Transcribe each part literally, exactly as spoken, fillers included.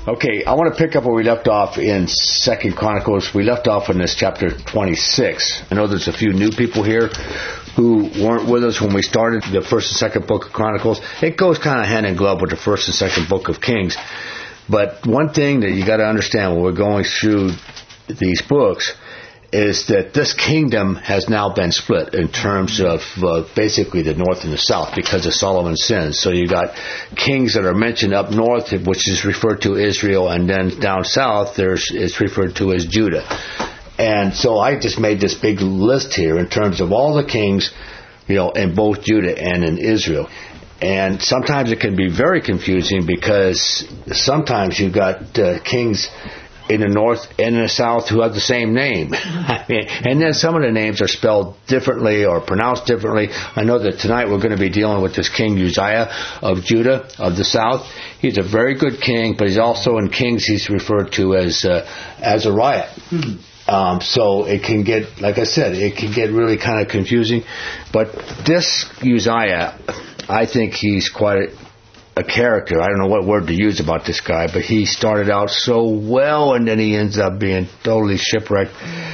Okay, I want to pick up where we left off in Second Chronicles. We left off in this chapter twenty-six. I know there's a few new people here who weren't with us when we started the first and second book of Chronicles. It goes kind of hand in glove with the first and second book of Kings. But one thing that you got to understand when we're going through these books is that this kingdom has now been split in terms of uh, basically the north and the south because of Solomon's sins. So you got kings that are mentioned up north, which is referred to Israel, and then down south there's it's referred to as Judah. And so I just made this big list here in terms of all the kings, you know, in both Judah and in Israel. And sometimes it can be very confusing because sometimes you've got uh, kings in the north and in the south who have the same name. I mean, and then some of the names are spelled differently or pronounced differently. I know that tonight we're going to be dealing with this King Uzziah of Judah, of the south. He's a very good king, but he's also in Kings he's referred to as uh, Azariah. Mm-hmm. Um, so it can get, like I said, it can get really kind of confusing. But this Uzziah, I think he's quite a a character. I don't know what word to use about this guy, but he started out so well and then he ends up being totally shipwrecked.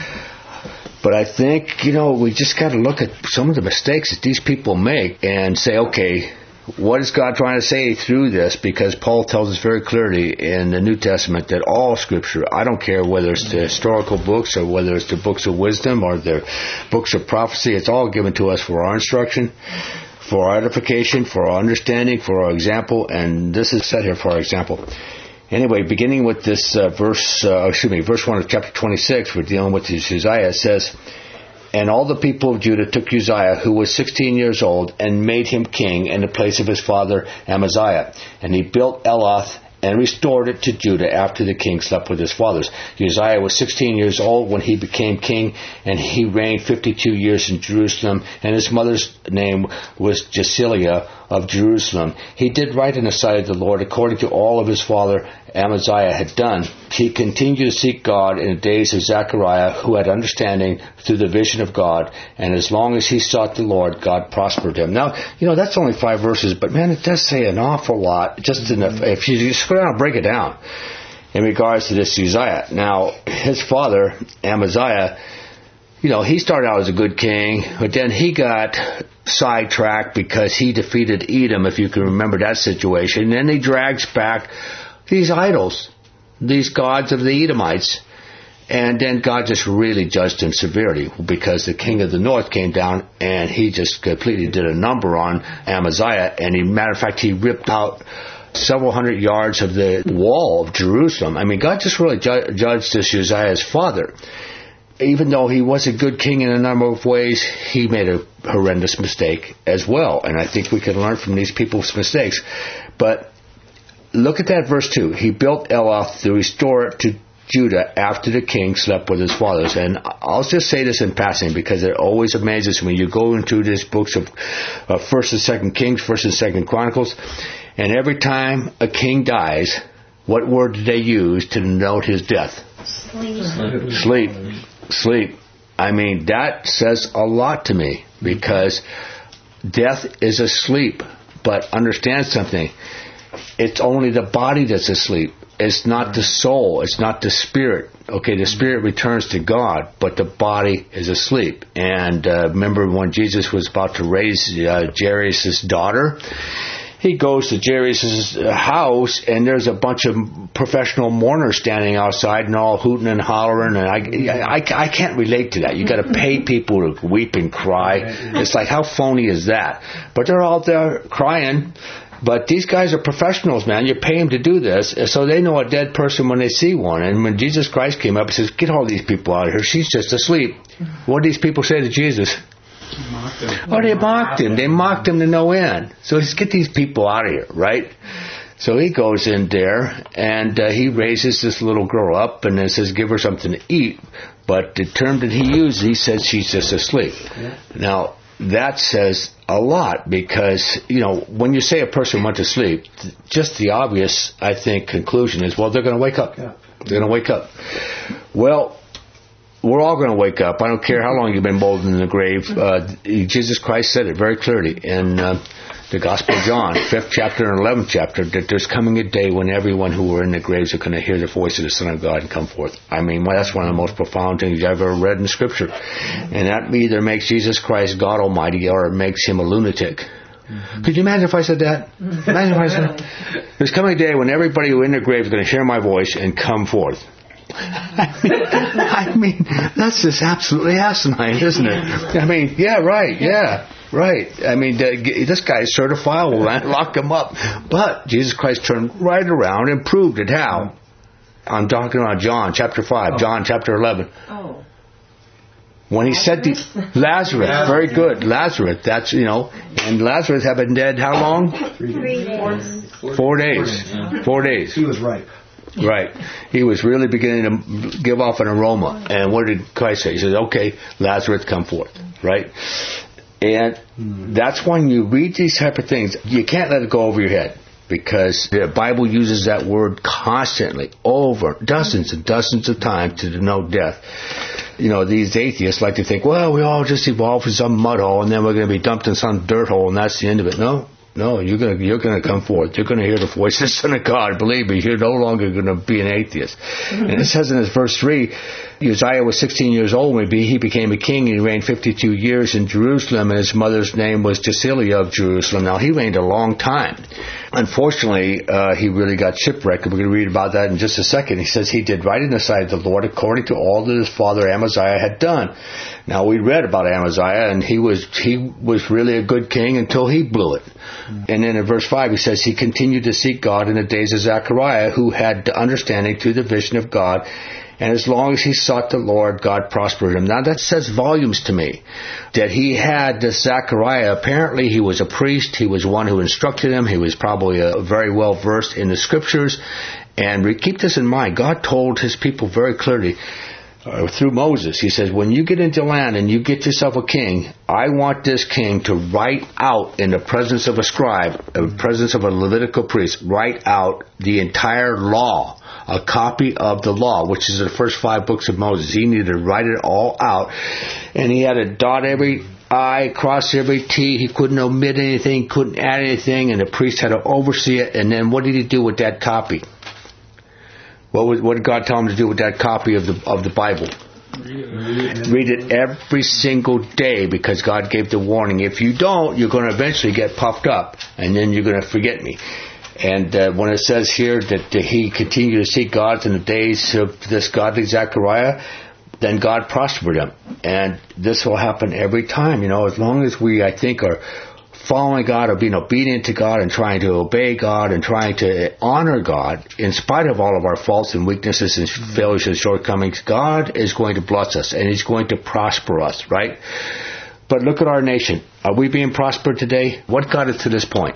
But I think, you know, we just got to look at some of the mistakes that these people make and say, okay, what is God trying to say through this? Because Paul tells us very clearly in the New Testament that all Scripture, I don't care whether it's the historical books or whether it's the books of wisdom or the books of prophecy, it's all given to us for our instruction, for our edification, for our understanding, for our example, and this is set here for our example. Anyway, beginning with this uh, verse, uh, excuse me, verse one of chapter twenty-six, we're dealing with Uzziah. It says, "And all the people of Judah took Uzziah, who was sixteen years old, and made him king in the place of his father Amaziah. And he built Eloth and restored it to Judah after the king slept with his fathers. Uzziah was sixteen years old when he became king, and he reigned fifty-two years in Jerusalem, and his mother's name was Jesilia of Jerusalem. He did right in the sight of the Lord, according to all of his father Amaziah had done. He continued to seek God in the days of Zechariah, who had understanding through the vision of God, and as long as he sought the Lord, God prospered him." Now, you know, that's only five verses, but man, it does say an awful lot, just in the, if you just go down and break it down, in regards to this Uzziah. Now, his father, Amaziah, you know, he started out as a good king, but then he got sidetracked because he defeated Edom, if you can remember that situation. And then he drags back these idols, these gods of the Edomites. And then God just really judged him severely because the king of the north came down and he just completely did a number on Amaziah. And he, matter of fact, he ripped out several hundred yards of the wall of Jerusalem. I mean, God just really ju- judged this Uzziah's father. Even though he was a good king in a number of ways, he made a horrendous mistake as well. And I think we can learn from these people's mistakes. But look at that verse two. He built Eloth to restore it to Judah after the king slept with his fathers. And I'll just say this in passing because it always amazes me when you go into these books of uh, First and Second Kings, First and Second Chronicles, and every time a king dies, what word do they use to denote his death? Sleep. Sleep. Sleep. I mean, that says a lot to me because death is asleep. But understand something. It's only the body that's asleep. It's not the soul. It's not the spirit. Okay, the spirit returns to God, but the body is asleep. And uh, remember when Jesus was about to raise uh, Jairus' daughter? He goes to Jairus' house, and there's a bunch of professional mourners standing outside and all hooting and hollering. And I, I, I can't relate to that. You got to pay people to weep and cry. It's like, how phony is that? But they're all there crying. But these guys are professionals, man. You pay them to do this, so they know a dead person when they see one. And when Jesus Christ came up, he says, "Get all these people out of here. She's just asleep." What did these people say to Jesus? Mocked him. Oh, they mocked him. They mocked him to no end. So let's get these people out of here, right? So he goes in there, and uh, he raises this little girl up and then says, "Give her something to eat." But the term that he used, he said she's just asleep. Yeah. Now, that says a lot because, you know, when you say a person went to sleep, just the obvious, I think, conclusion is, well, they're going to wake up. Yeah. They're going to wake up. Well, we're all going to wake up. I don't care how long you've been molded in the grave. Uh, Jesus Christ said it very clearly in uh, the Gospel of John, fifth chapter and eleventh chapter, that there's coming a day when everyone who were in the graves are going to hear the voice of the Son of God and come forth. I mean, well, that's one of the most profound things I've ever read in Scripture. And that either makes Jesus Christ God Almighty or it makes him a lunatic. Mm-hmm. Could you imagine if I said that? Imagine if I said that. There's coming a day when everybody who in their grave is going to hear my voice and come forth. I mean, I mean, that's just absolutely asinine, isn't it? I mean, yeah, right, yeah, right. I mean, this guy is certifiable, man. Lock him up. But Jesus Christ turned right around and proved it. How? I'm talking about John chapter five, John chapter eleven. Oh. When he said to Lazarus, very good, Lazarus, that's, you know, and Lazarus had been dead how long? Three days. Four days. Four days. He was right. Right. He was really beginning to give off an aroma. And what did Christ say? He says, okay, Lazarus, come forth. Right? And that's when you read these type of things, you can't let it go over your head. Because the Bible uses that word constantly, over dozens and dozens of times to denote death. You know, these atheists like to think, well, we all just evolved from some mud hole and then we're going to be dumped in some dirt hole and that's the end of it. No. No, you're going to you're going to come forth. You're going to hear the voice of the Son of God. Believe me, you're no longer going to be an atheist. Mm-hmm. And it says in this verse three, Uzziah was sixteen years old when he became a king, and he reigned fifty-two years in Jerusalem, and his mother's name was Jesilia of Jerusalem. Now, he reigned a long time. Unfortunately, uh, he really got shipwrecked. We're going to read about that in just a second. He says he did right in the sight of the Lord according to all that his father Amaziah had done. Now, we read about Amaziah, and he was he was really a good king until he blew it. Mm-hmm. And then in verse five, he says he continued to seek God in the days of Zechariah, who had understanding through the vision of God. And as long as he sought the Lord, God prospered him. Now that says volumes to me. That he had this Zechariah, apparently he was a priest, he was one who instructed him, he was probably a, very well versed in the scriptures. And we keep this in mind, God told his people very clearly, uh, through Moses, he says, when you get into land and you get yourself a king, I want this king to write out in the presence of a scribe, in the presence of a Levitical priest, write out the entire law. A copy of the law, which is the first five books of Moses. He needed to write it all out. And he had to dot every I, cross every T. He couldn't omit anything, couldn't add anything, and the priest had to oversee it. And then what did he do with that copy? What, was, what did God tell him to do with that copy of the of the Bible? Read it every single day, because God gave the warning. If you don't, you're going to eventually get puffed up, and then you're going to forget me. And uh, when it says here that uh, he continued to seek God in the days of this godly Zechariah, then God prospered him. And this will happen every time, you know, as long as we, I think, are following God or being obedient to God and trying to obey God and trying to honor God, in spite of all of our faults and weaknesses and failures and shortcomings, God is going to bless us and he's going to prosper us, right? But look at our nation. Are we being prospered today? What got us to this point?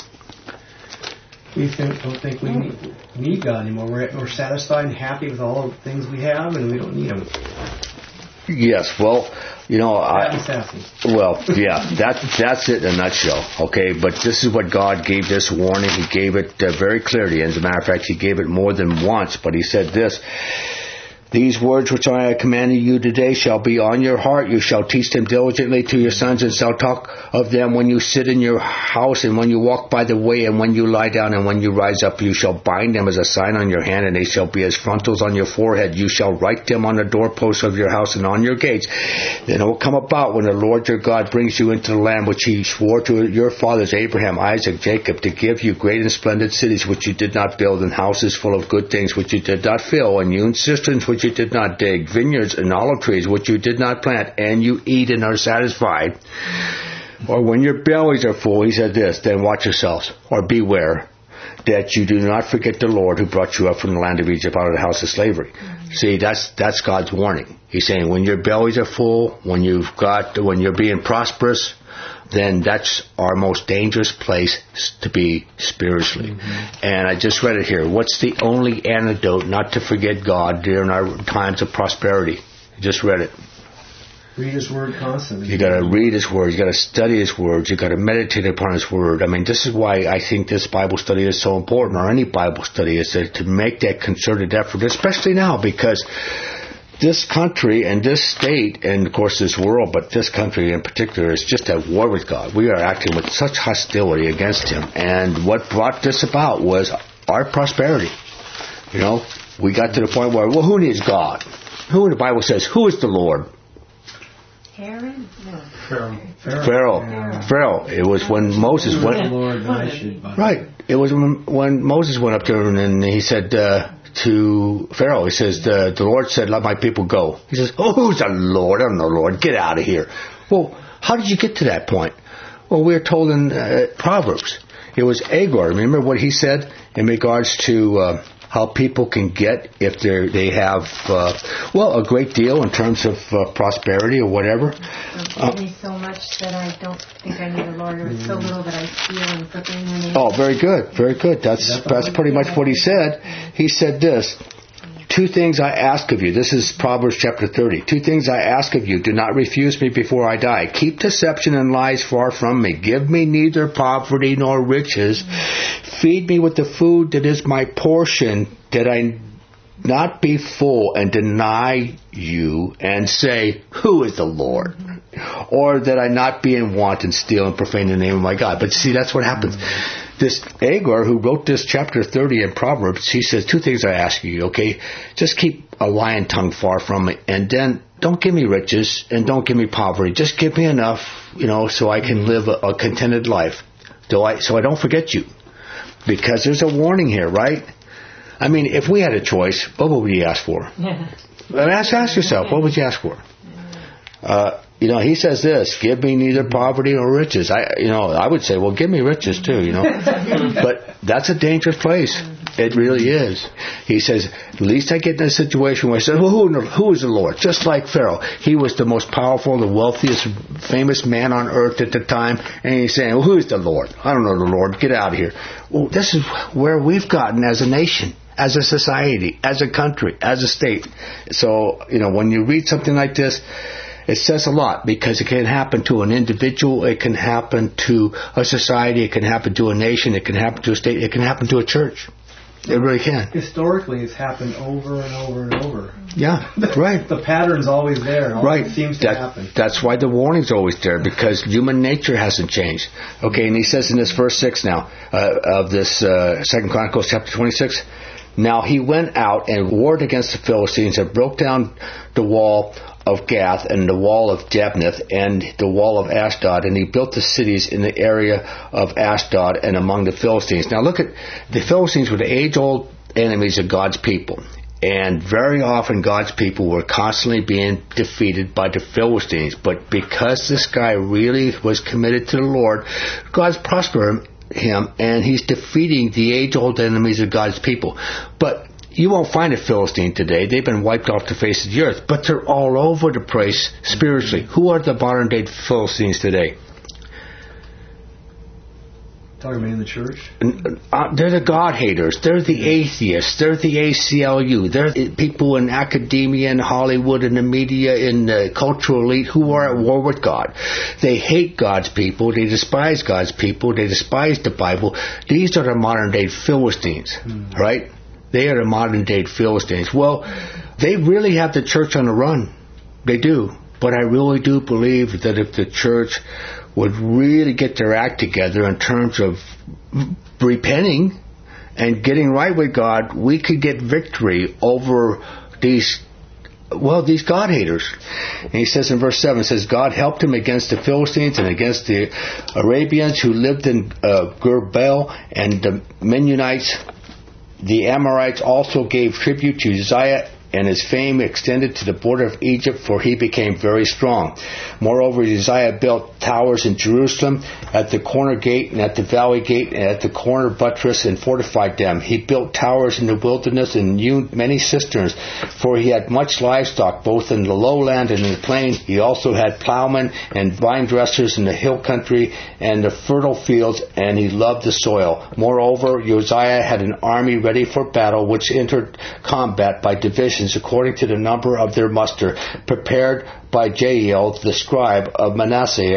We think, don't think we need, need God anymore. We're, we're satisfied and happy with all the things we have, and we don't need Him. Yes, well, you know, I, happy. well, yeah, that that's it in a nutshell. Okay, but this is what God gave this warning. He gave it uh, very clearly. As a matter of fact, He gave it more than once. But He said this. These words which I have commanded you today shall be on your heart. You shall teach them diligently to your sons, and shall talk of them when you sit in your house, and when you walk by the way, and when you lie down, and when you rise up. You shall bind them as a sign on your hand, and they shall be as frontals on your forehead. You shall write them on the doorposts of your house and on your gates. Then it will come about when the Lord your God brings you into the land which He swore to your fathers, Abraham, Isaac, Jacob, to give you great and splendid cities which you did not build, and houses full of good things which you did not fill, and hewn cisterns which you did not dig, vineyards and olive trees which you did not plant, and you eat and are satisfied. Or when your bellies are full, He said this, then watch yourselves, or beware, that you do not forget the Lord who brought you up from the land of Egypt out of the house of slavery. Mm-hmm. See, that's that's God's warning. He's saying when your bellies are full, when you've got, when you're being prosperous, then that's our most dangerous place to be spiritually. Mm-hmm. And I just read it here. What's the only antidote not to forget God during our times of prosperity? I just read it. Read His Word constantly. You got to read His Word. You got to study His Word. You got to meditate upon His Word. I mean, this is why I think this Bible study is so important, or any Bible study, is to make that concerted effort, especially now, because this country and this state, and of course this world, but this country in particular, is just at war with God. We are acting with such hostility against Him. And what brought this about was our prosperity. You know, we got to the point where, well, who needs God? Who in the Bible says, who is the Lord? Aaron? No. Pharaoh. Pharaoh. Pharaoh. Pharaoh. It was when Moses went. Lord, I should, right. It was when, when Moses went up there and he said uh, to Pharaoh, he says, the, the Lord said, let my people go. He says, oh, who's the Lord? I don't know, Lord. Get out of here. Well, how did you get to that point? Well, we're told in uh, Proverbs. It was Agar. Remember what he said in regards to uh, how people can get if they they have, uh, well, a great deal in terms of uh, prosperity or whatever. Don't give me so much that I don't think I need the Lord, or so little that I steal and proclaim your name. Oh, very good, very good. That's that's pretty much what he said. He said this. Two things I ask of you. This is Proverbs chapter thirty. Two things I ask of you. Do not refuse me before I die. Keep deception and lies far from me. Give me neither poverty nor riches. Feed me with the food that is my portion, that I not be full and deny you and say, who is the Lord? Or that I not be in want and steal and profane the name of my God. But see, that's what happens. This Agar, who wrote this chapter thirty in Proverbs, he says, two things I ask you, okay? Just keep a lying tongue far from me, and then don't give me riches, and don't give me poverty. Just give me enough, you know, so I can live a, a contented life, so I, so I don't forget you. Because there's a warning here, right? I mean, if we had a choice, what would we ask for? Yeah. Ask, ask yourself, what would you ask for? Uh, you know, he says this, give me neither poverty nor riches. I, you know, I would say, well, give me riches too, you know. But that's a dangerous place. It really is. He says, at least I get in a situation where I say, well, who, who is the Lord? Just like Pharaoh. He was the most powerful, the wealthiest, famous man on earth at the time. And he's saying, well, who is the Lord? I don't know the Lord. Get out of here. Well, this is where we've gotten as a nation, as a society, as a country, as a state. So, you know, when you read something like this, it says a lot, because it can happen to an individual, it can happen to a society, it can happen to a nation, it can happen to a state, it can happen to a church. It really can. Historically, it's happened over and over and over. Yeah, right. The pattern's always there. Always right. seems to that, happen. That's why the warning's always there, because human nature hasn't changed. Okay, and he says in this verse six now, uh, of this uh, Second Chronicles chapter twenty-six, now he went out and warred against the Philistines and broke down the wall of Gath and the wall of Jabneth and the wall of Ashdod, and he built the cities in the area of Ashdod and among the Philistines. Now look at, the Philistines were the age-old enemies of God's people, and very often God's people were constantly being defeated by the Philistines. But because this guy really was committed to the Lord, God's prospering him, and he's defeating the age-old enemies of God's people. But you won't find a Philistine today. They've been wiped off the face of the earth. But they're all over the place spiritually. Who are the modern-day Philistines today? Talking about in the church? Uh, they're the God-haters. They're the atheists. They're the A C L U. They're the people in academia and Hollywood and the media and the cultural elite who are at war with God. They hate God's people. They despise God's people. They despise the Bible. These are the modern-day Philistines, mm. right? They are the modern-day Philistines. Well, they really have the church on the run. They do. But I really do believe that if the church would really get their act together in terms of repenting and getting right with God, we could get victory over these, well, these God-haters. And he says in verse seven, it says, God helped him against the Philistines and against the Arabians who lived in uh, Gur-Baal, and the Mennonites. The Amorites also gave tribute to Uzziah, and his fame extended to the border of Egypt, for he became very strong. Moreover, Uzziah built towers in Jerusalem at the corner gate and at the valley gate and at the corner buttress, and fortified them. He built towers in the wilderness and hewn many cisterns, for he had much livestock, both in the lowland and in the plain. He also had plowmen and vine dressers in the hill country and the fertile fields, and he loved the soil. Moreover, Uzziah had an army ready for battle, which entered combat by division, according to the number of their muster, prepared by Jael the scribe of Manasseh,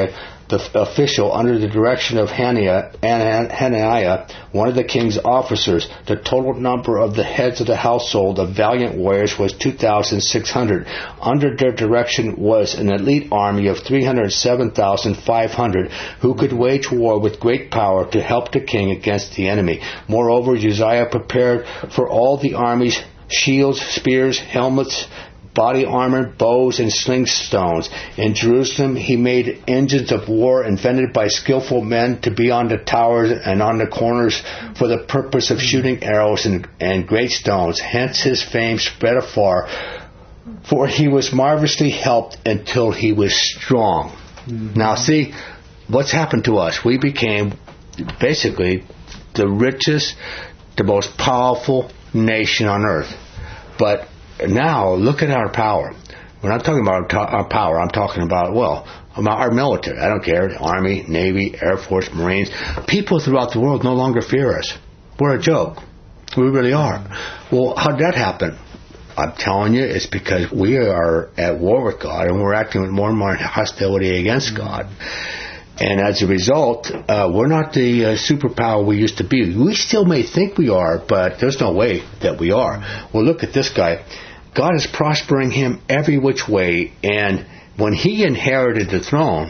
the official under the direction of Hananiah, Hananiah, one of the king's officers. The total number of the heads of the household of valiant warriors was two thousand six hundred. Under their direction was an elite army of three hundred seven thousand five hundred who could wage war with great power to help the king against the enemy. Moreover, Uzziah prepared for all the armies shields, spears, helmets, body armor, bows, and sling stones. In Jerusalem, he made engines of war invented by skillful men to be on the towers and on the corners for the purpose of shooting arrows and, and great stones. Hence his fame spread afar, for he was marvelously helped until he was strong. Mm-hmm. Now see, what's happened to us? We became basically the richest, the most powerful nation on earth. But now, look at our power. When I'm talking about our power, I'm talking about, well, about our military. I don't care. Army, Navy, Air Force, Marines. People throughout the world no longer fear us. We're a joke. We really are. Well, how did that happen? I'm telling you, it's because we are at war with God and we're acting with more and more hostility against God. And as a result, uh, we're not the uh, superpower we used to be. We still may think we are, but there's no way that we are. Well, look at this guy. God is prospering him every which way, and when he inherited the throne,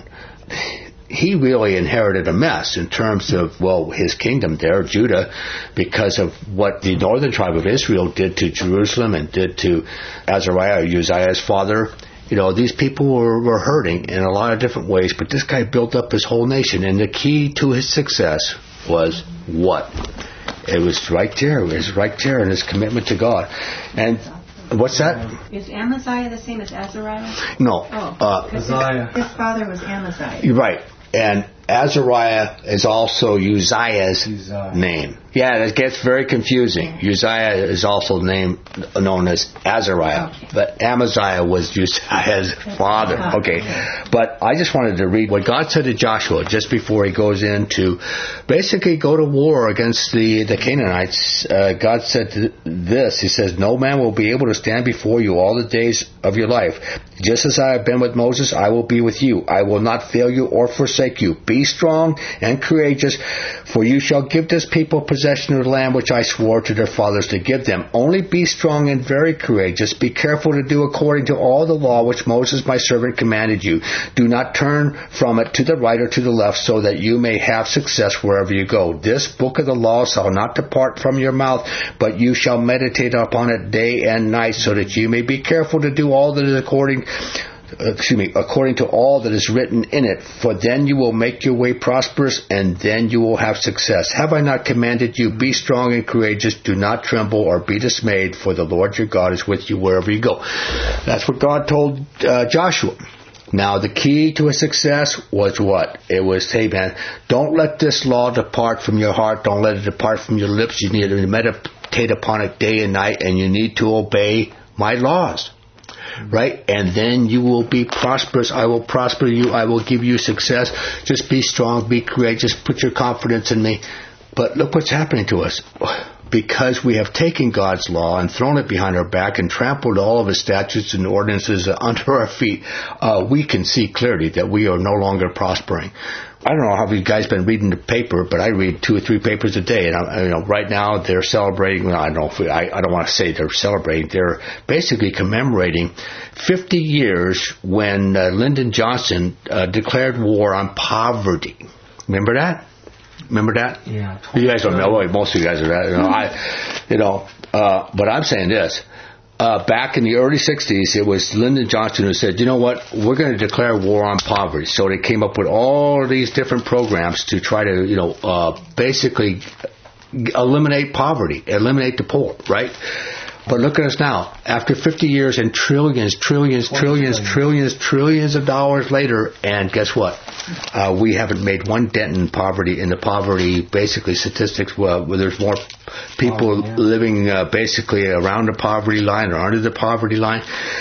he really inherited a mess in terms of, well, his kingdom there, Judah, because of what the northern tribe of Israel did to Jerusalem and did to Azariah, Uzziah's father. You know, these people were, were hurting in a lot of different ways, but this guy built up his whole nation, and the key to his success was what? It was right there. It was right there in his commitment to God. And what's that? Is Amaziah the same as Azariah? No. Oh, uh, his, his father was Amaziah. You're right. And Azariah is also Uzziah's Uzziah. name. Yeah, it gets very confusing. Uzziah is also named known as Azariah, okay. But Amaziah was Uzziah's father. Okay, but I just wanted to read what God said to Joshua just before he goes in to basically go to war against the the Canaanites. Uh, God said this. He says, "No man will be able to stand before you all the days of your life. Just as I have been with Moses, I will be with you. I will not fail you or forsake you. Be strong and courageous, for you shall give this people possession of the land which I swore to their fathers to give them. Only be strong and very courageous. Be careful to do according to all the law which Moses my servant commanded you. Do not turn from it to the right or to the left, so that you may have success wherever you go. This book of the law shall not depart from your mouth, but you shall meditate upon it day and night, so that you may be careful to do all that is according excuse me, according to all that is written in it, for then you will make your way prosperous, and then you will have success. Have I not commanded you? Be strong and courageous. Do not tremble or be dismayed, for the Lord your God is with you wherever you go." That's what God told uh, Joshua. Now, the key to his success was what? It was, hey man, don't let this law depart from your heart. Don't let it depart from your lips. You need to meditate upon it day and night, and you need to obey my laws. Right? And then you will be prosperous. I will prosper you. I will give you success. Just be strong. Be courageous. Put your confidence in me. But look what's happening to us. Because we have taken God's law and thrown it behind our back and trampled all of his statutes and ordinances under our feet, uh, we can see clearly that we are no longer prospering. I don't know how you guys been reading the paper, but I read two or three papers a day, and I, you know, right now they're celebrating. Well, I don't know if we, I, I don't want to say they're celebrating. They're basically commemorating fifty years when uh, Lyndon Johnson uh, declared war on poverty. Remember that? Remember that? Yeah. You guys don't know. Most of you guys are that. You know, I, you know. Uh, but I'm saying this. Uh, back in the early sixties, it was Lyndon Johnson who said, you know what, we're going to declare war on poverty. So they came up with all these different programs to try to, you know, uh, basically eliminate poverty, eliminate the poor, right? But look at us now. After fifty years and trillions, trillions, trillions, trillions, trillions of dollars later, and guess what? Uh, we haven't made one dent in poverty, in the poverty, basically statistics, well, where there's more people oh, yeah. living uh, basically around the poverty line or under the poverty line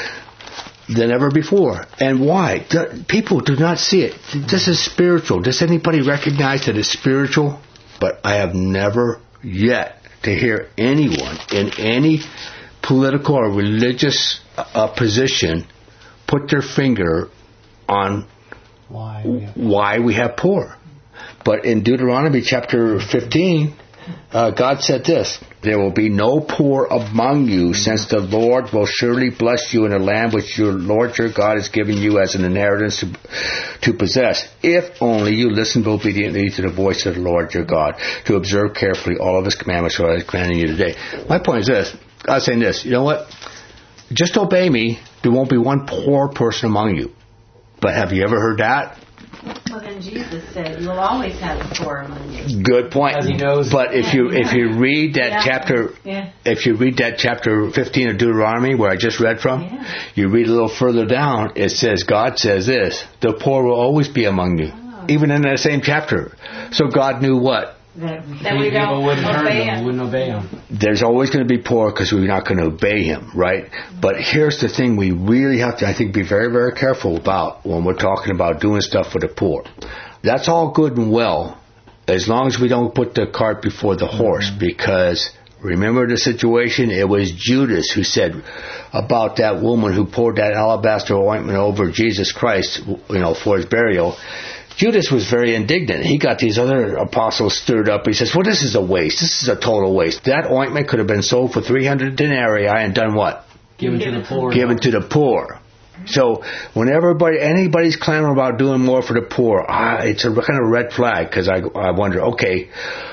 than ever before. And why? The, people do not see it. This is spiritual. Does anybody recognize that it's spiritual? But I have never yet to hear anyone in any political or religious uh, position put their finger on Why we have, why we have poor. But in Deuteronomy chapter fifteen, uh, God said this, there will be no poor among you, since the Lord will surely bless you in the land which your Lord your God has given you as an inheritance to, to possess, if only you listen obediently to the voice of the Lord your God, to observe carefully all of his commandments that I am commanding you today. My point is this, God's saying this, you know what? Just obey me, there won't be one poor person among you. But have you ever heard that? Well, then Jesus said, "You will always have the poor among you." Good point. As he knows. But if you if you read that Yeah. chapter, Yeah. if you read that chapter fifteen of Deuteronomy, where I just read from, Yeah. you read a little further down. It says God says this: the poor will always be among you, Oh. even in that same chapter. So God knew what. That, That we people don't wouldn't hurt obey him, him. wouldn't obey him. There's always going to be poor because we're not going to obey him, right? But here's the thing: we really have to, I think, be very, very careful about when we're talking about doing stuff for the poor. That's all good and well, as long as we don't put the cart before the horse, mm-hmm. because remember the situation? It was Judas who said about that woman who poured that alabaster ointment over Jesus Christ, you know, for his burial. Judas was very indignant. He got these other apostles stirred up. He says, well, this is a waste. This is a total waste. That ointment could have been sold for three hundred denarii and done what? Given to the poor. Given to the poor. So when everybody, anybody's clamoring about doing more for the poor, ah, it's a kind of red flag, because I, I wonder, okay,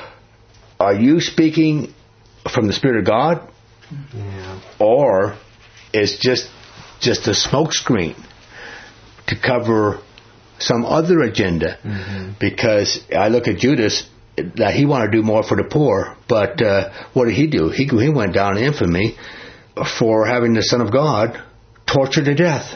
are you speaking from the Spirit of God? Yeah. Or is just just a smokescreen to cover some other agenda? Mm-hmm. Because I look at Judas, that he wanted to do more for the poor, but uh, what did he do? He he went down in infamy for having the Son of God tortured to death.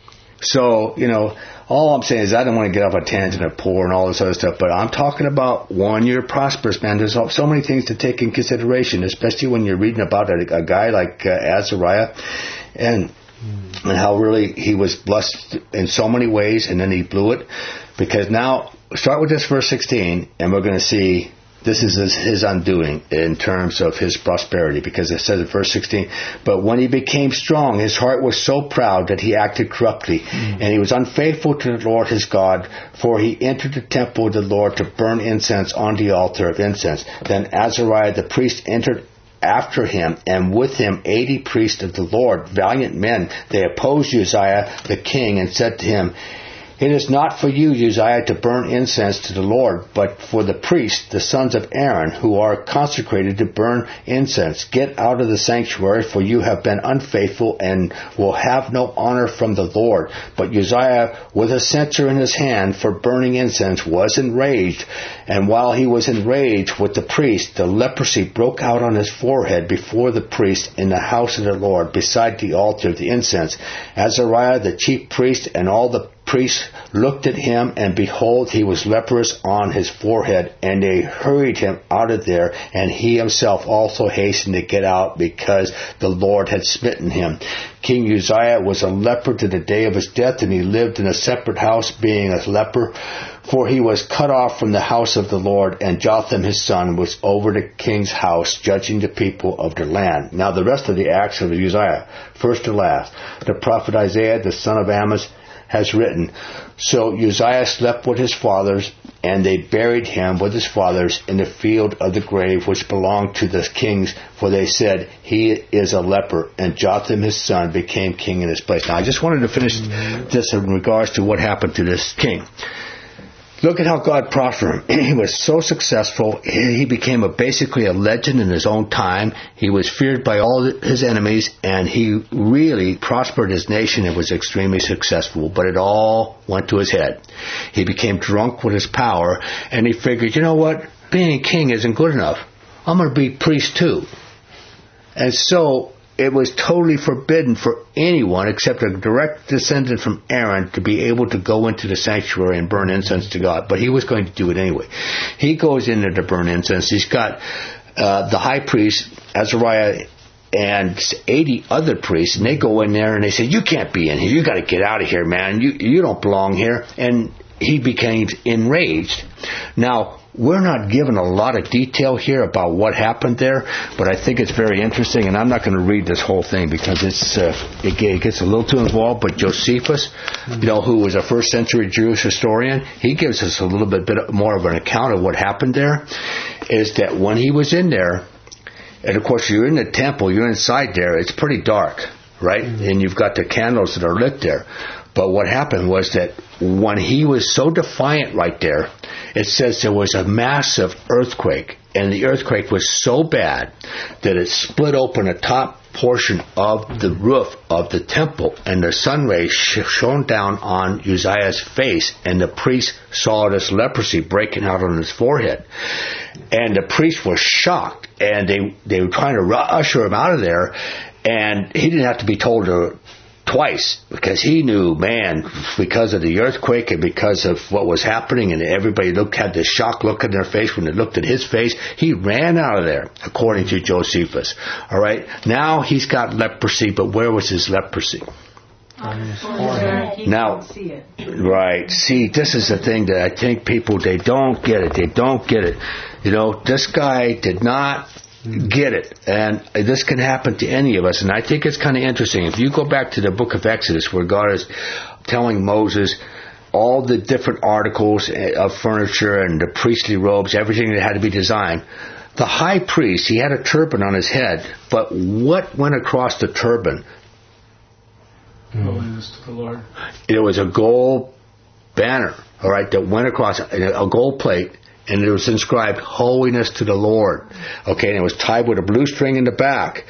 So, you know, all I'm saying is I don't want to get off a tangent of poor and all this other stuff, but I'm talking about one year prosperous, man. There's so many things to take in consideration, especially when you're reading about a, a guy like uh, Azariah and mm. and how really he was blessed in so many ways, and then he blew it. Because now, start with this verse sixteen, and we're going to see this is his, his undoing in terms of his prosperity, because it says in verse sixteen, but when he became strong, his heart was so proud that he acted corruptly, mm. and he was unfaithful to the Lord his God, for he entered the temple of the Lord to burn incense on the altar of incense. Then Azariah the priest entered after him, and with him eighty priests of the Lord, valiant men. They opposed Uzziah the king and said to him, it is not for you, Uzziah, to burn incense to the Lord, but for the priests, the sons of Aaron, who are consecrated to burn incense. Get out of the sanctuary, for you have been unfaithful and will have no honor from the Lord. But Uzziah, with a censer in his hand for burning incense, was enraged. And while he was enraged with the priest, the leprosy broke out on his forehead before the priest in the house of the Lord, beside the altar of the incense. Azariah, the chief priest, and all the priests looked at him, and behold, he was leprous on his forehead, and they hurried him out of there, and he himself also hastened to get out, because the Lord had smitten him. King Uzziah was a leper to the day of his death, and he lived in a separate house, being a leper, for he was cut off from the house of the Lord, and Jotham his son was over the king's house, judging the people of the land. Now the rest of the acts of Uzziah, first to last. The prophet Isaiah, the son of Amos, has written, so Uzziah slept with his fathers, and they buried him with his fathers in the field of the grave which belonged to the kings, for they said, he is a leper, and Jotham his son became king in his place. Now I just wanted to finish this in regards to what happened to this king. Look at how God prospered him. He was so successful. He became a, basically a legend in his own time. He was feared by all his enemies, and he really prospered his nation and was extremely successful. But it all went to his head. He became drunk with his power, and he figured, you know what? Being king isn't good enough. I'm going to be priest too. And so it was totally forbidden for anyone except a direct descendant from Aaron to be able to go into the sanctuary and burn incense to God. But he was going to do it anyway. He goes in there to burn incense. He's got uh, the high priest, Azariah, and eighty other priests, and they go in there and they say, you can't be in here. You got to get out of here, man. You, you don't belong here. And he became enraged. Now, we're not given a lot of detail here about what happened there, but I think it's very interesting, and I'm not going to read this whole thing because it's uh, it gets a little too involved, but Josephus, you know, who was a first century Jewish historian, he gives us a little bit, bit more of an account of what happened there, is that when he was in there, and of course you're in the temple, you're inside there, it's pretty dark, right? Mm-hmm. And you've got the candles that are lit there. But what happened was that when he was so defiant right there, it says there was a massive earthquake. And the earthquake was so bad that it split open the top portion of the roof of the temple. And the sun rays shone down on Uzziah's face. And the priest saw this leprosy breaking out on his forehead. And the priest was shocked. And they, they were trying to usher him out of there. And he didn't have to be told to... twice, because he knew, man, because of the earthquake and because of what was happening, and everybody looked had this shock look in their face when they looked at his face, he ran out of there, according to Josephus. All right, now he's got leprosy, but where was his leprosy? Now, right, see, this is the thing that I think people, they don't get it, they don't get it. You know, this guy did not get it, and this can happen to any of us, and I think it's kind of interesting. If you go back to the book of Exodus, where God is telling Moses all the different articles of furniture and the priestly robes, everything that had to be designed, the high priest, he had a turban on his head, but what went across the turban? Holiness to the Lord. It was a gold banner, all right, that went across, a gold plate, and it was inscribed, Holiness to the Lord. Okay, and it was tied with a blue string in the back.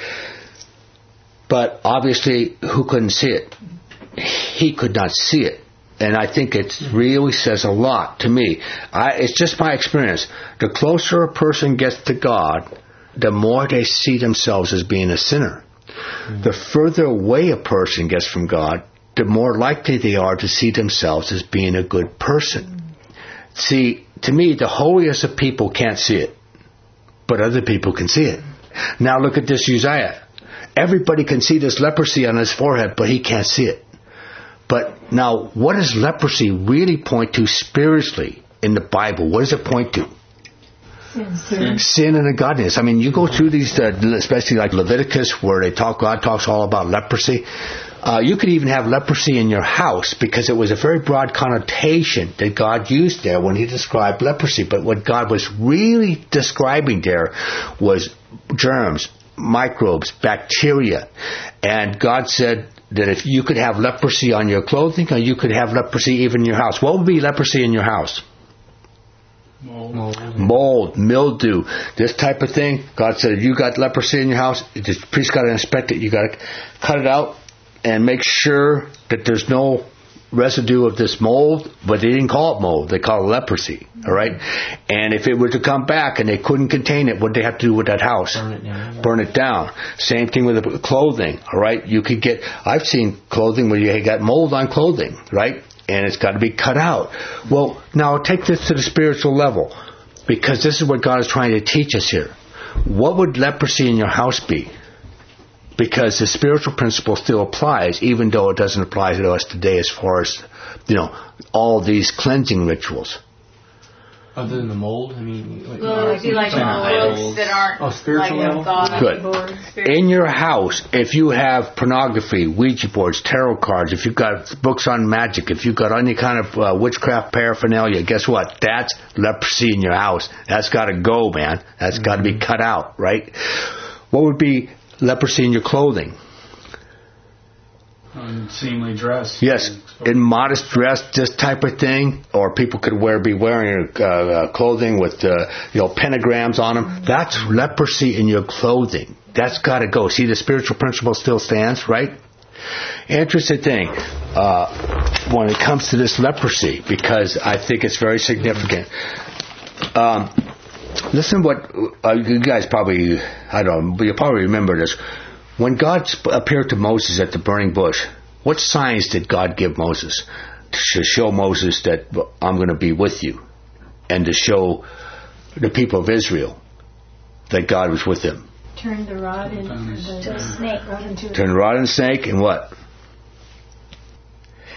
But obviously, who couldn't see it? He could not see it. And I think it really says a lot to me. I, it's just my experience. The closer a person gets to God, the more they see themselves as being a sinner. Mm-hmm. The further away a person gets from God, the more likely they are to see themselves as being a good person. Mm-hmm. See, to me, the holiest of people can't see it, but other people can see it. Now look at this Uzziah. Everybody can see this leprosy on his forehead, but he can't see it. But now, what does leprosy really point to spiritually in the Bible? What does it point to? Sin, sin. Sin and ungodliness. I mean, you go through these, uh, especially like Leviticus, where they talk, God talks all about leprosy. Uh, you could even have leprosy in your house, because it was a very broad connotation that God used there when he described leprosy. But what God was really describing there was germs, microbes, bacteria. And God said that if you could have leprosy on your clothing, or you could have leprosy even in your house. What would be leprosy in your house? Mold. Mold, Mold mildew, this type of thing. God said, if you got leprosy in your house, the priest got to inspect it. You got to cut it out and make sure that there's no residue of this mold, but they didn't call it mold. They call it leprosy, all right? And if it were to come back and they couldn't contain it, what did they have to do with that house? Burn it down. Burn it down. Same thing with the clothing, all right? You could get, I've seen clothing where you got mold on clothing, right? And it's got to be cut out. Well, now take this to the spiritual level, because this is what God is trying to teach us here. What would leprosy in your house be? Because the spiritual principle still applies, even though it doesn't apply to us today as far as, you know, all these cleansing rituals. Other than the mold, I mean, like, Well, it'd be like books that aren't Oh, spiritual like level? of God. Good. Board, spiritual. In your house, if you have pornography, Ouija boards, tarot cards, if you've got books on magic, if you've got any kind of uh, witchcraft paraphernalia, guess what? That's leprosy in your house. That's got to go, man. That's mm-hmm. got to be cut out, right? What would be leprosy in your clothing? Unseemly dress. Yes, immodest dress, this type of thing, or people could wear be wearing uh, uh, clothing with uh, you know pentagrams on them. That's leprosy in your clothing. That's got to go. See, the spiritual principle still stands, right? Interesting thing uh, when it comes to this leprosy, because I think it's very significant. Um, listen, what uh, you guys probably I don't know, you probably remember this. When God appeared to Moses at the burning bush, what signs did God give Moses? To show Moses that I'm going to be with you, and to show the people of Israel that God was with them. Turn the rod into the snake. Rod into Turn the rod into snake, and what?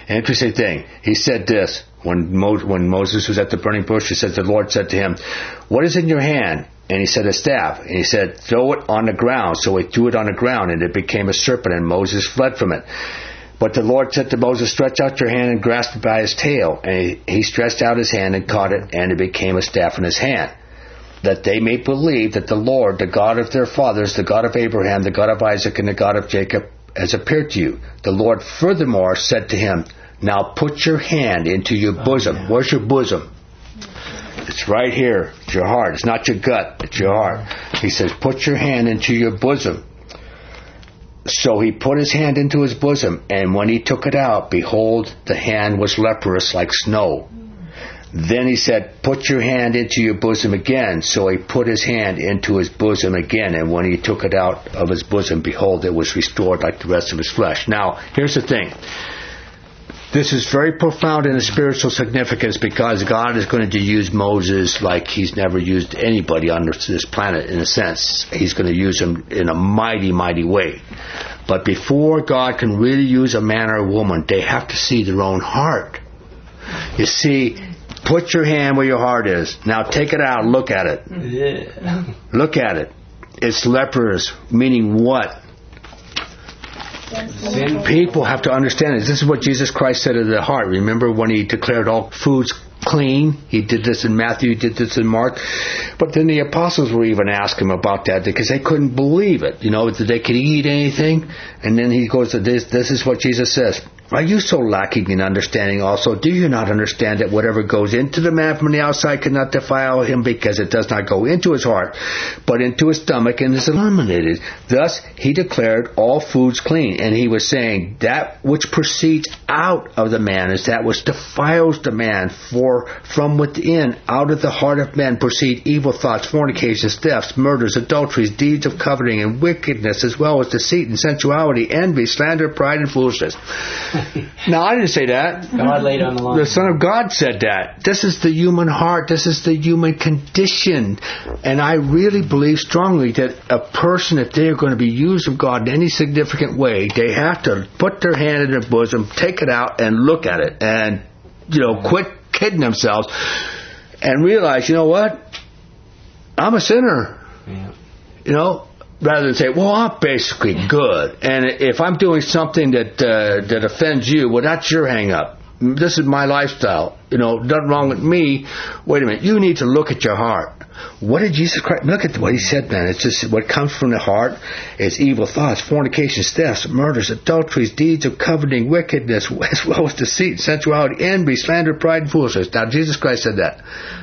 Interesting thing. He said this when Mo- when Moses was at the burning bush. He said, the Lord said to him, "What is in your hand?" And he said, "A staff." And he said, "Throw it on the ground." So he threw it on the ground, and it became a serpent, and Moses fled from it. But the Lord said to Moses, "Stretch out your hand and grasp it by his tail." And he, he stretched out his hand and caught it, and it became a staff in his hand. That they may believe that the Lord, the God of their fathers, the God of Abraham, the God of Isaac, and the God of Jacob, has appeared to you. The Lord furthermore said to him, "Now put your hand into your bosom." Oh, yeah. Where's your bosom? It's right here. It's your heart. It's not your gut. It's your heart. He says, "Put your hand into your bosom." So he put his hand into his bosom, and when he took it out, behold, the hand was leprous like snow. Then he said, "Put your hand into your bosom again." So he put his hand into his bosom again, and when he took it out of his bosom, behold, it was restored like the rest of his flesh. Now, here's the thing. This is very profound in its spiritual significance, because God is going to use Moses like he's never used anybody on this planet, in a sense. He's going to use him in a mighty, mighty way. But before God can really use a man or a woman, they have to see their own heart. You see, put your hand where your heart is. Now take it out and look at it. Yeah. Look at it. It's leprous, meaning what? Sin. People have to understand this. This is what Jesus Christ said of the heart. Remember when he declared all foods clean? He did this in Matthew, he did this in Mark. But then the apostles were even asking him about that, because they couldn't believe it. You know, that they could eat anything. And then he goes to this, this is what Jesus says. "Are you so lacking in understanding also? Do you not understand that whatever goes into the man from the outside cannot defile him, because it does not go into his heart, but into his stomach and is eliminated? Thus he declared all foods clean." And he was saying, that which proceeds out of the man is that which defiles the man. For from within, out of the heart of men, proceed evil thoughts, fornications, thefts, murders, adulteries, deeds of coveting and wickedness, as well as deceit and sensuality, envy, slander, pride, and foolishness. Now, I didn't say that. God laid on the line. The Son of God said that. This is the human heart. This is the human condition. And I really believe strongly that a person, if they are going to be used of God in any significant way, they have to put their hand in their bosom, take it out, and look at it. And, you know, quit kidding themselves. And realize, you know what? I'm a sinner. Yeah. You know? Rather than say, well, I'm basically good. And if I'm doing something that uh, that offends you, well, that's your hang-up. This is my lifestyle. You know, nothing wrong with me. Wait a minute. You need to look at your heart. What did Jesus Christ... Look at what he said, man. It's just what comes from the heart is evil thoughts, fornications, thefts, murders, adulteries, deeds of coveting, wickedness, as well as deceit, sensuality, envy, slander, pride, and foolishness. Now, Jesus Christ said that.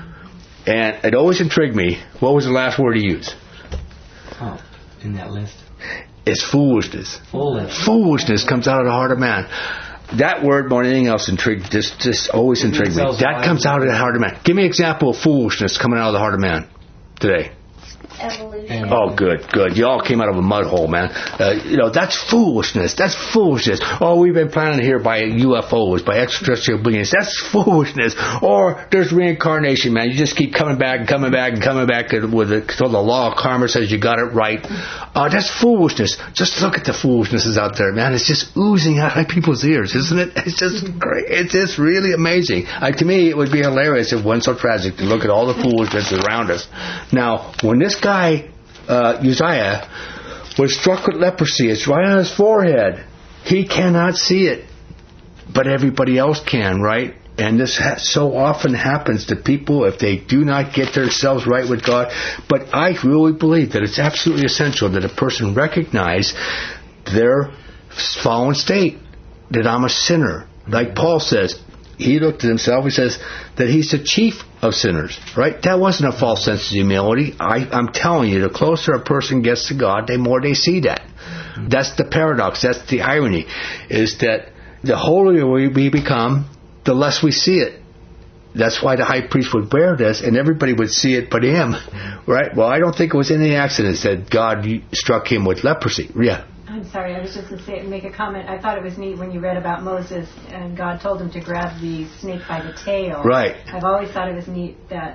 And it always intrigued me. What was the last word he used? Oh. In that list. It's foolishness. Foolish. Foolishness comes out of the heart of man. That word, more than anything else, intrigued, just, just always intrigued me. That comes out of the heart of man. Give me an example of foolishness coming out of the heart of man today. Evolution. Oh, good, good. You all came out of a mud hole, man. Uh, you know, that's foolishness. That's foolishness. Oh, we've been planted here by U F Os, by extraterrestrial beings. That's foolishness. Or there's reincarnation, man. You just keep coming back and coming back and coming back with it. So the law of karma says you got it right. Uh, that's foolishness. Just look at the foolishnesses out there, man. It's just oozing out of people's ears, isn't it? It's just great. It's just really amazing. Like, to me, it would be hilarious if it wasn't so tragic to look at all the foolishness around us. Now, when this guy, uh, Uzziah, was struck with leprosy, it's right on his forehead. He cannot see it, but everybody else can, right? And this ha- so often happens to people if they do not get themselves right with God. But I really believe that it's absolutely essential that a person recognize their fallen state, that I'm a sinner. Like Paul says, he looked at himself, he says that he's the chief of sinners, right? That wasn't a false sense of humility. I, I'm telling you, the closer a person gets to God, the more they see that. That's the paradox, that's the irony, is that the holier we become, the less we see it. That's why the high priest would wear this, and everybody would see it but him, right? Well, I don't think it was any accident that God struck him with leprosy. Yeah. I'm sorry, I was just going to say, make a comment. I thought it was neat when you read about Moses and God told him to grab the snake by the tail. Right. I've always thought it was neat that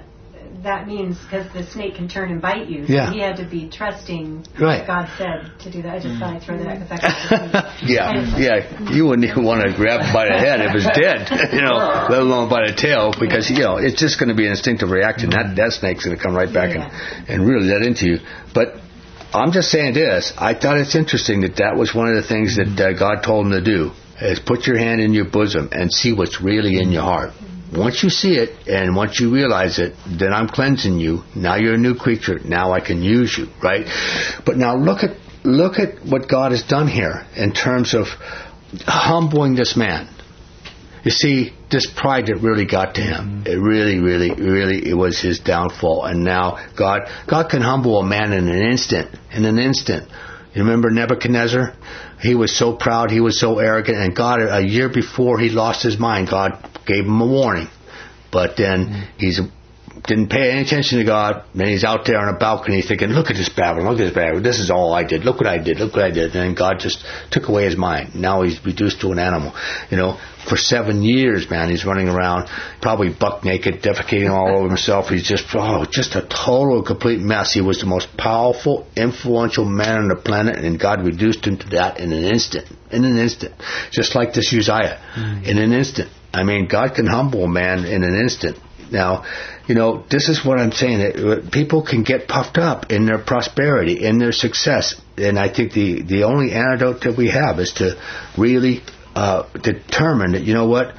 that means because the snake can turn and bite you. So Yeah. he had to be trusting Right. what God said to do that. I just thought I'd throw that because that was Yeah, yeah. You wouldn't even want to grab it by the head if it's dead, you know, let alone by the tail, because, you know, it's just going to be an instinctive reaction. That, that snake's going to come right back Yeah. and, and really let into you. But I'm just saying this. I thought it's interesting that that was one of the things that uh, God told him to do, is put your hand in your bosom and see what's really in your heart. Once you see it and once you realize it, then I'm cleansing you. Now you're a new creature. Now I can use you, right? But now look at look at what God has done here in terms of humbling this man. You see, this pride that really got to him, it really, really, really, it was his downfall. And now God, God can humble a man in an instant, in an instant. You remember Nebuchadnezzar? He was so proud, he was so arrogant, and God, a year before he lost his mind, God gave him a warning. But then he's didn't pay any attention to God. Then he's out there on a balcony thinking, look at this Babylon, look at this Babylon. This is all I did. Look what I did. Look what I did. And then God just took away his mind. Now he's reduced to an animal. You know, for seven years, man, he's running around, probably buck naked, defecating all over himself. He's just, oh, just a total, complete mess. He was the most powerful, influential man on the planet, and God reduced him to that in an instant. In an instant. Just like this Uzziah. Mm-hmm. In an instant. I mean, God can humble a man in an instant. Now, you know, this is what I'm saying. That people can get puffed up in their prosperity, in their success. And I think the, the only antidote that we have is to really uh, determine that, you know what,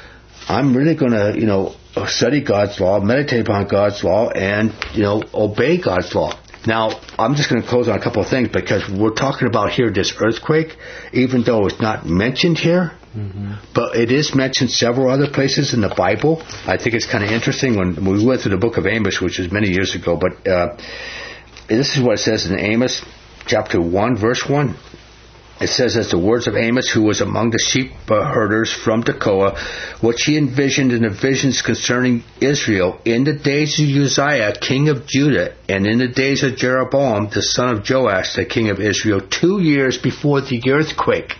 I'm really going to, you know, study God's law, meditate upon God's law, and, you know, obey God's law. Now, I'm just going to close on a couple of things because we're talking about here this earthquake, even though it's not mentioned here. Mm-hmm. But it is mentioned several other places in the Bible. I think it's kind of interesting when we went through the book of Amos, which was many years ago. But uh, this is what it says in Amos chapter one, verse one. It says, as the words of Amos, who was among the sheep herders from Tekoa, which he envisioned in the visions concerning Israel in the days of Uzziah, king of Judah, and in the days of Jeroboam, the son of Joash, the king of Israel, two years before the earthquake.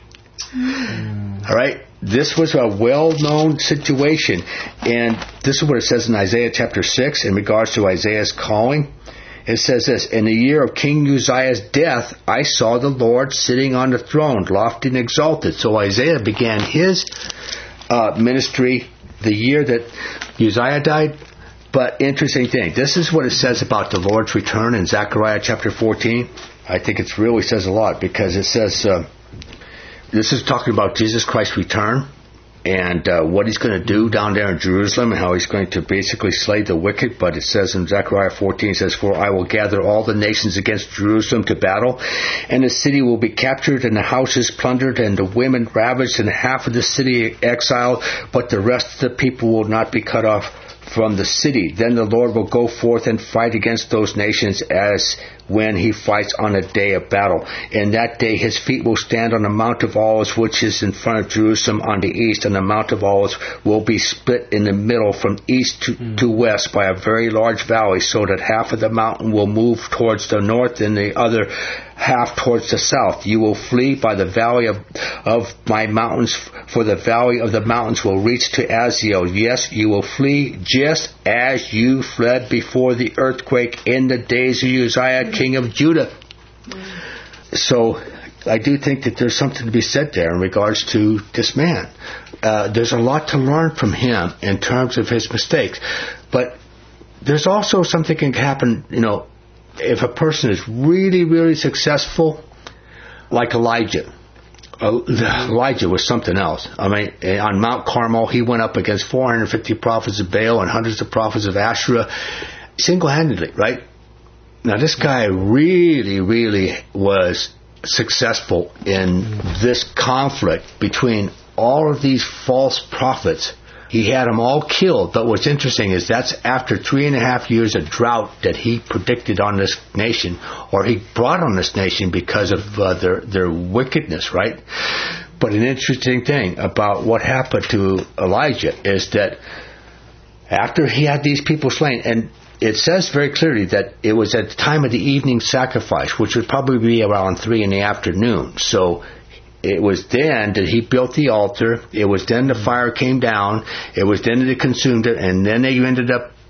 Mm. All right, this was a well-known situation, and this is what it says in Isaiah chapter six in regards to Isaiah's calling. It says this, in the year of King Uzziah's death, I saw the Lord sitting on the throne, lofty and exalted. So Isaiah began his uh, ministry the year that Uzziah died. But interesting thing, this is what it says about the Lord's return in Zechariah chapter fourteen. I think it really says a lot because it says, uh, this is talking about Jesus Christ's return. And uh, what he's going to do down there in Jerusalem and how he's going to basically slay the wicked. But it says in Zechariah fourteen, it says, for I will gather all the nations against Jerusalem to battle, and the city will be captured, and the houses plundered, and the women ravaged, and half of the city exiled, but the rest of the people will not be cut off from the city. Then the Lord will go forth and fight against those nations as when he fights on a day of battle. In that day his feet will stand on the Mount of Olives, which is in front of Jerusalem on the east, and the Mount of Olives will be split in the middle from east to, mm. to west by a very large valley, so that half of the mountain will move towards the north and the other half towards the south. You will flee by the valley of, of my mountains, for the valley of the mountains will reach to Azio. Yes, you will flee just as you fled before the earthquake in the days of Uzziah, king of Judah. So I do think that there's something to be said there in regards to this man. Uh, there's a lot to learn from him in terms of his mistakes. But there's also something that can happen, you know, if a person is really, really successful, like Elijah. Uh, Elijah was something else. I mean, on Mount Carmel, he went up against four hundred fifty prophets of Baal and hundreds of prophets of Asherah, single-handedly, right? Now, this guy really, really was successful in this conflict between all of these false prophets. He had them all killed, but what's interesting is that's after three and a half years of drought that he predicted on this nation, or he brought on this nation because of uh, their their wickedness, right? But an interesting thing about what happened to Elijah is that after he had these people slain, and it says very clearly that it was at the time of the evening sacrifice, which would probably be around three in the afternoon. So it was then that he built the altar. It was then the fire came down. It was then that it consumed it. And then they ended up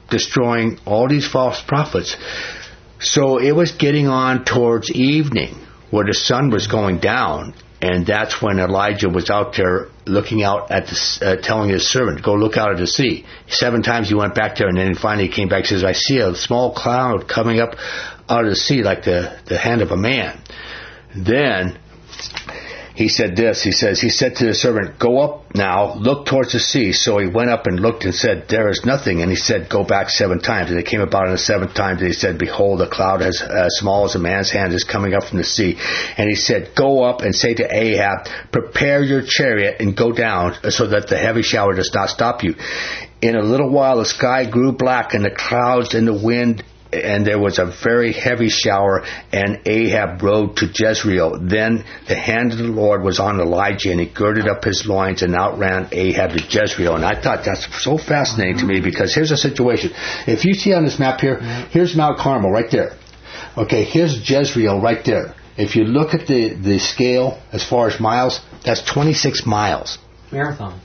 destroying all these false prophets. So it was getting on towards evening where the sun was going down, and that's when Elijah was out there looking out at the, uh, telling his servant, go look out at the sea. Seven times he went back there, and then finally he came back and says, I see a small cloud coming up out of the sea like the, the hand of a man. Then he said this, he says, he said to the servant, go up now, look towards the sea. So he went up and looked and said, there is nothing. And he said, go back seven times. And it came about in the seventh time that he said, behold, a cloud as, as small as a man's hand is coming up from the sea. And he said, go up and say to Ahab, prepare your chariot and go down so that the heavy shower does not stop you. In a little while the sky grew black and the clouds and the wind, and there was a very heavy shower, and Ahab rode to Jezreel. Then the hand of the Lord was on Elijah, and he girded up his loins and outran Ahab to Jezreel. And I thought that's so fascinating to me, because here's a situation. If you see on this map here, here's Mount Carmel right there. Okay, here's Jezreel right there. If you look at the, the scale as far as miles, that's twenty-six miles. Marathon.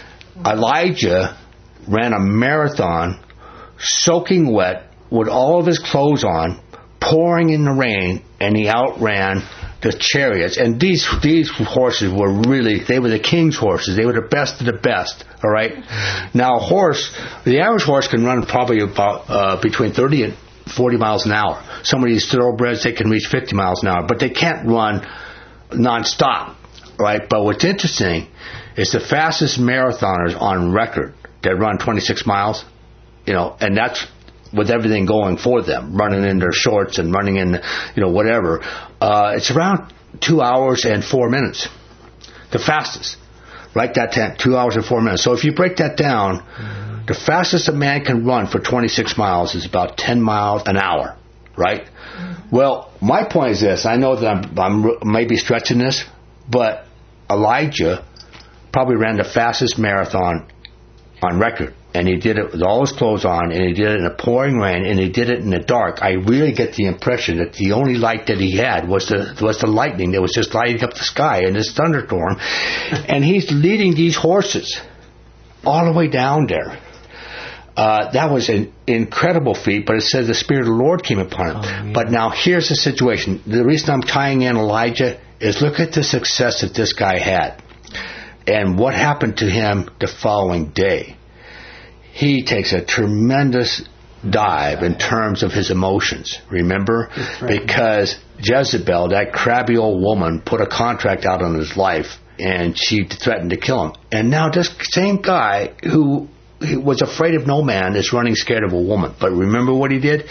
Elijah ran a marathon, soaking wet, with all of his clothes on, pouring in the rain, and he outran the chariots. And these these horses were really, they were the king's horses. They were the best of the best, all right? Now, a horse, the average horse can run probably about uh, between thirty and forty miles an hour. Some of these thoroughbreds, they can reach fifty miles an hour, but they can't run nonstop, right? But what's interesting is the fastest marathoners on record that run twenty-six miles, you know, and that's with everything going for them, running in their shorts and running in, you know, whatever. Uh, it's around two hours and four minutes. The fastest. Write that down, two hours and four minutes. So if you break that down, mm-hmm. the fastest a man can run for twenty-six miles is about ten miles an hour, right? Mm-hmm. Well, my point is this. I know that I'm, I'm maybe stretching this, but Elijah probably ran the fastest marathon on record. And he did it with all his clothes on, and he did it in a pouring rain, and he did it in the dark. I really get the impression that the only light that he had was the was the lightning that was just lighting up the sky in this thunderstorm. And he's leading these horses all the way down there. Uh, that was an incredible feat, but it says the Spirit of the Lord came upon him. Oh, yeah. But now here's the situation. The reason I'm tying in Elijah is look at the success that this guy had. And what happened to him the following day. He takes a tremendous dive in terms of his emotions, remember? Right. Because Jezebel, that crabby old woman, put a contract out on his life, and she threatened to kill him. And now this same guy who he was afraid of no man is running scared of a woman. But remember what he did?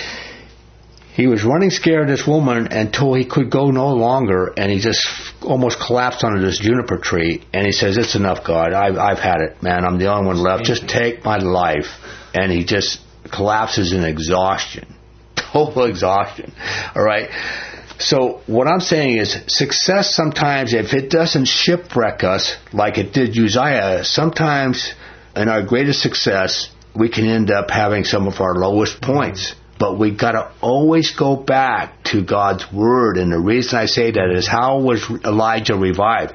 He was running scared of this woman until he could go no longer, and he just almost collapsed under this juniper tree, and he says, it's enough, God. I've, I've had it, man. I'm the only one left. Just take my life. And he just collapses in exhaustion. Total exhaustion. All right? So what I'm saying is success sometimes, if it doesn't shipwreck us like it did Uzziah, sometimes in our greatest success, we can end up having some of our lowest points. But we've got to always go back to God's Word. And the reason I say that is, how was Elijah revived?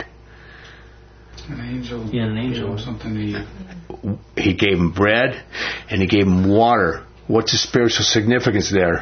An angel. Yeah, an angel. Or something to eat. He gave him bread, and he gave him water. What's the spiritual significance there?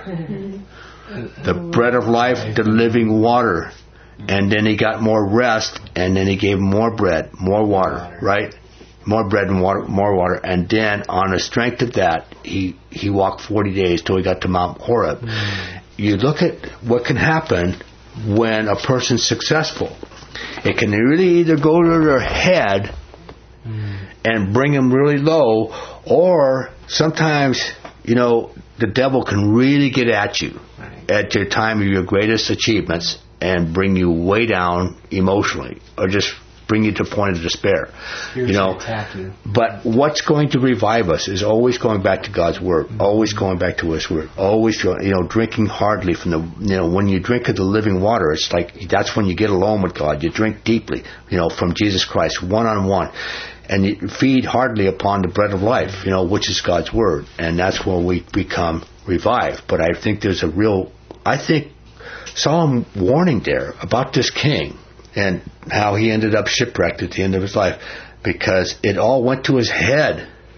The bread of life, the living water. And then he got more rest, and then he gave him more bread, more water, right? More bread and water, more water. And then on the strength of that, he, he walked forty days till he got to Mount Horeb. Mm. You look at what can happen when a person's successful. It can really either go to their head mm. and bring them really low, or sometimes, you know, the devil can really get at you right. at your time of your greatest achievements and bring you way down emotionally, or just bring you to a point of despair. Here's you know, you. But what's going to revive us is always going back to God's Word, mm-hmm. always going back to His Word, always, you know, drinking hardly from the, you know, when you drink of the living water, it's like, that's when you get alone with God. You drink deeply, you know, from Jesus Christ, one-on-one. And you feed hardly upon the bread of life, you know, which is God's Word. And that's where we become revived. But I think there's a real, I think, solemn warning there about this king and how he ended up shipwrecked at the end of his life, because it all went to his head.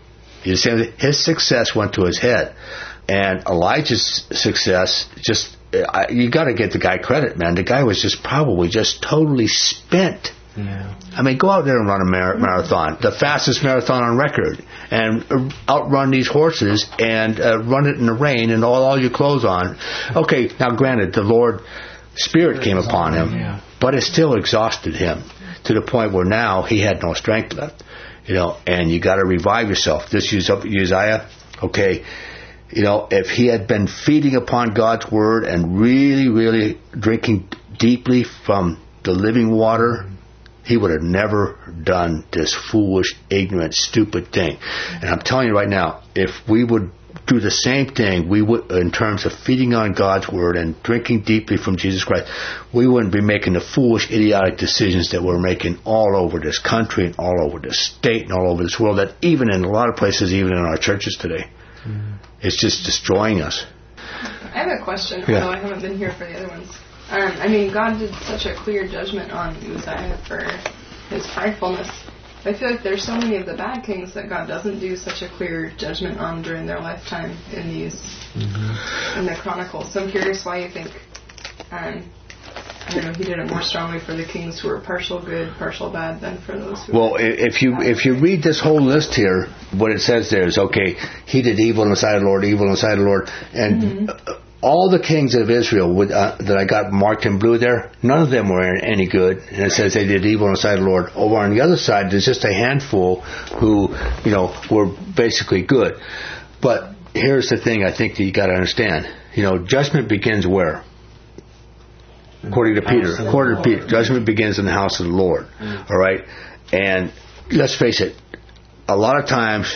You see, his success went to his head. And Elijah's success, just, I, you got to give the guy credit, man. The guy was just probably just totally spent. Yeah. I mean, go out there and run a mar- marathon, the fastest marathon on record, and uh, outrun these horses and uh, run it in the rain and all, all your clothes on. Okay, now granted, the Lord Spirit came upon him, yeah. but it still exhausted him to the point where now he had no strength left. You know, and you got to revive yourself. This Uzziah, okay, you know, if he had been feeding upon God's word and really, really drinking deeply from the living water, he would have never done this foolish, ignorant, stupid thing. And I'm telling you right now, if we would do the same thing, we would, in terms of feeding on God's word and drinking deeply from Jesus Christ, we wouldn't be making the foolish, idiotic decisions that we're making all over this country and all over this state and all over this world, that even in a lot of places, even in our churches today, mm-hmm. it's just destroying us. I have a question, Yeah. although I haven't been here for the other ones. Um, I mean, God did such a clear judgment on Uzziah for his pridefulness. I feel like there's so many of the bad kings that God doesn't do such a clear judgment on during their lifetime in these, mm-hmm. in the Chronicles. So I'm curious why you think, um, I don't know, he did it more strongly for the kings who were partial good, partial bad, than for those who Well, were if you if you read this whole list here, what it says there is, okay, he did evil in the sight of the Lord, evil in the sight of the Lord, and mm-hmm. all the kings of Israel with, uh, that I got marked in blue there, none of them were any good. And it says they did evil in the sight of the Lord. Over on the other side, there's just a handful who, you know, were basically good. But here's the thing I think that you got to understand. You know, judgment begins where? According to Peter. According to Peter, judgment begins in the house of the Lord. All right? And let's face it, a lot of times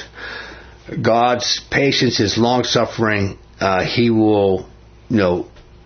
God's patience is long-suffering. Uh, he will, you know,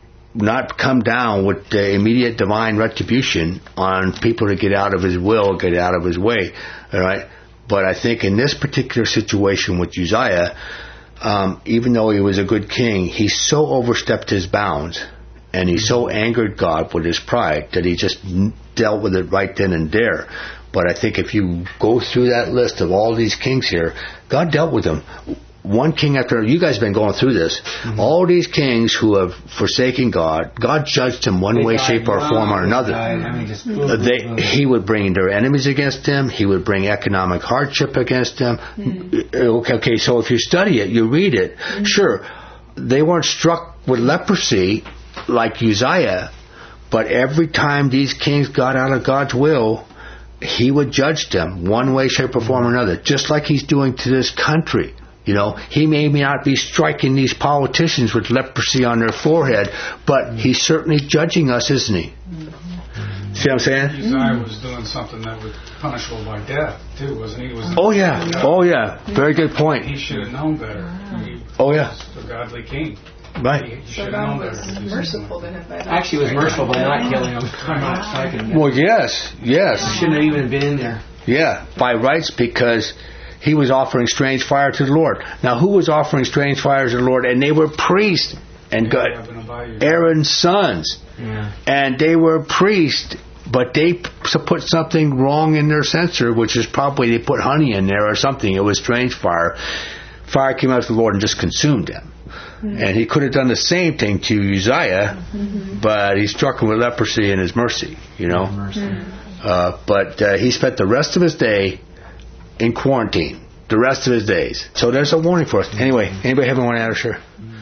not come down with the immediate divine retribution on people to get out of his will, get out of his way. All right? But I think in this particular situation with Uzziah, um, even though he was a good king, he so overstepped his bounds and he so angered God with his pride that he just dealt with it right then and there. But I think if you go through that list of all these kings here, God dealt with them. One king after, you guys have been going through this. Mm-hmm. All these kings who have forsaken God, God judged them one they way, shape, or form or another. I mean, just, uh, they, he would bring their enemies against them. He would bring economic hardship against them. Mm-hmm. Okay, okay, so if you study it, you read it, mm-hmm. sure, they weren't struck with leprosy like Uzziah, but every time these kings got out of God's will, he would judge them one way, shape, or form or another, just like he's doing to this country. You know, he may not be striking these politicians with leprosy on their forehead, but he's certainly judging us, isn't he? Mm-hmm. See what I'm saying? Uzziah was doing something that was punishable by death, too, wasn't he? Was oh, yeah. Oh, yeah. Very good point. He should have known better. He oh, yeah. was a godly king. Right. He, he so God was merciful to him by that. Actually, he was merciful by not killing him. Not well, yes. Yes. He shouldn't have even been in there. Yeah. By rights, because he was offering strange fire to the Lord. Now, who was offering strange fire to the Lord? And they were priests and God, Aaron's sons. Yeah. And they were priests, but they put something wrong in their censer, which is probably they put honey in there or something. It was strange fire. Fire came out of the Lord and just consumed them. Mm-hmm. And he could have done the same thing to Uzziah, mm-hmm. but he struck him with leprosy in his mercy, you know. Mm-hmm. Uh, but uh, he spent the rest of his day in quarantine, the rest of his days. So there's a warning for us. Anyway, anybody have anyone to add or share?